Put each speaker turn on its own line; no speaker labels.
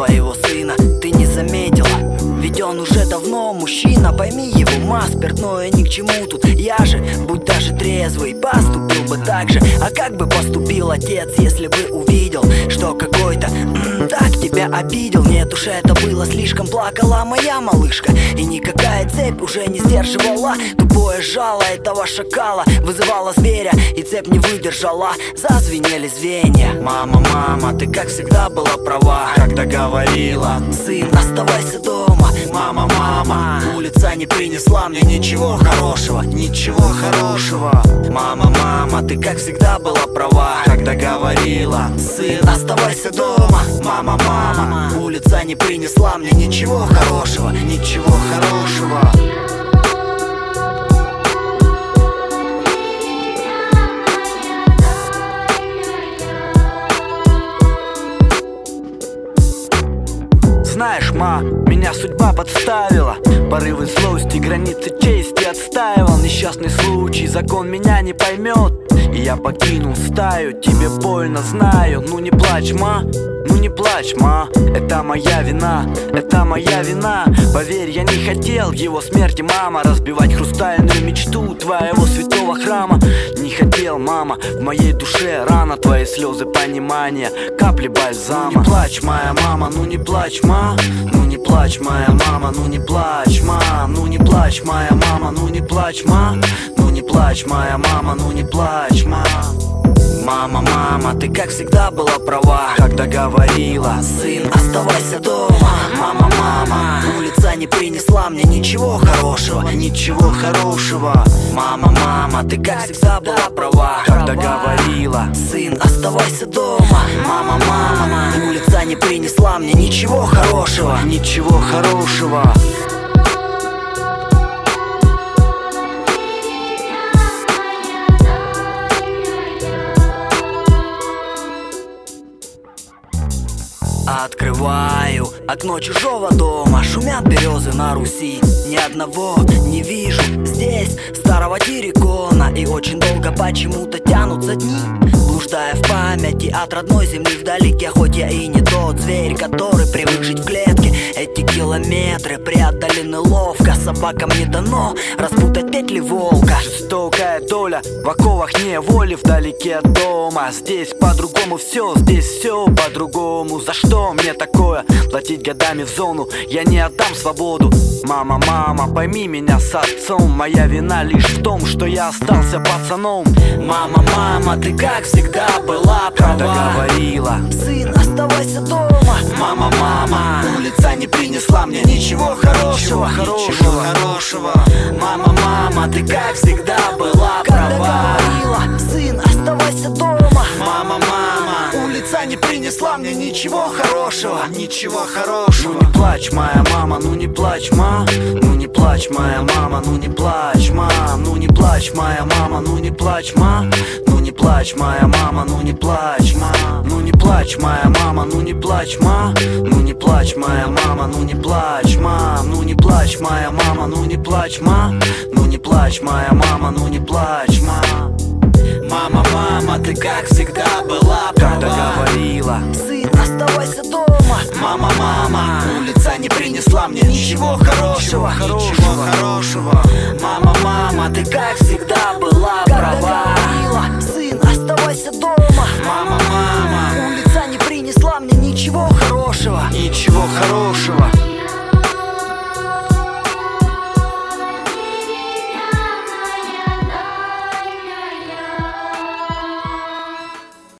своего сына ты не заметила? Ведь он уже давно мужчина, пойми его, спиртное ни к чему тут. Я же, будь даже трезвый, поступил бы так же. А как бы поступил отец, если бы увидел, что какой-то так тебя обидел? Нет уж, это было слишком, плакала моя малышка, и никакая цепь уже не сдерживала. Тупое жало этого шакала вызывало зверя, и цепь не выдержала, зазвенели звенья. Мама, мама, ты как всегда была права, когда говорила: сын, оставайся дома. Мама, мама, улица не принесла мне ничего хорошего, ничего хорошего. Мама, мама, ты как всегда была права, когда говорила: сын, оставайся дома. Мама, мама, улица не принесла мне ничего хорошего, ничего хорошего. Знаешь, ма, меня судьба подставила. Порывы злости, границы чести отстаивал. Несчастный случай, закон меня не поймет, и я покинул стаю. Тебе больно, знаю, ну не плачь, ма. Ну не плачь, ма, это моя вина, это моя вина. Поверь, я не хотел его смерти, мама, разбивать хрустальную мечту твоего святого храма. Не хотел, мама, в моей душе рана, твои слезы понимания, капли бальзама. Ну не плачь, моя мама, ну не плачь, ма. Ну не плачь, моя мама, ну не плачь, ма. Ну не плачь, моя мама, ну не плачь, ма. Ну не плачь, моя мама, ну не плачь, ма. Мама, мама, ты как всегда была права, когда говорила: сын, оставайся дома. Мама, мама, улица не принесла мне ничего хорошего, ничего хорошего. Мама, мама, ты как всегда была права, когда говорила: сын, оставайся дома. Мама, мама, улица не принесла мне ничего хорошего, ничего хорошего. Открываю окно чужого дома, шумят березы на Руси. Ни одного не вижу здесь старого террикона, и очень долго почему-то тянутся дни, блуждая в памяти от родной земли вдалеке. Хоть я и не тот зверь, который привык жить в клетке, эти километры преодолены ловко. Собакам не дано распутать петли волка. Жестокая доля в оковах неволи вдалеке от дома. Здесь по-другому все, здесь все по-другому. За что мне такое? Платить годами в зону, я не отдам свободу. Мама, мама, пойми меня с отцом, моя вина лишь в том, что я остался пацаном. Мама, мама, ты как всегда была права, когда говорила: сын, оставайся дома. Мама, мама, улица не принесла мне ничего хорошего, ничего хорошего. Мама, мама, ты как всегда была права, когда говорила: сын, оставайся дома. Мама, мама, улица не принесла мне ничего хорошего, ничего хорошего. Ну не плачь, моя мама, ну не плачь, ма. Ну не плачь, моя мама, ну не плачь, ма. Ну не плачь, моя мама, ну не плачь, ма. Ну не плачь, моя мама, ну не плачь, ма. Ну не плачь, моя мама, ну не плачь, ма. Ну не плачь, моя мама, ну не плачь, ма. Ну не плачь, моя мама, ну не плачь, ма. Ну не плачь, моя мама, ну не плачь, ма. Мама, мама, ты как всегда была права, когда говорила: сын, оставайся дома. Мама, мама, улица не принесла мне ничего хорошего, ничего хорошего. Мама, мама, ты как всегда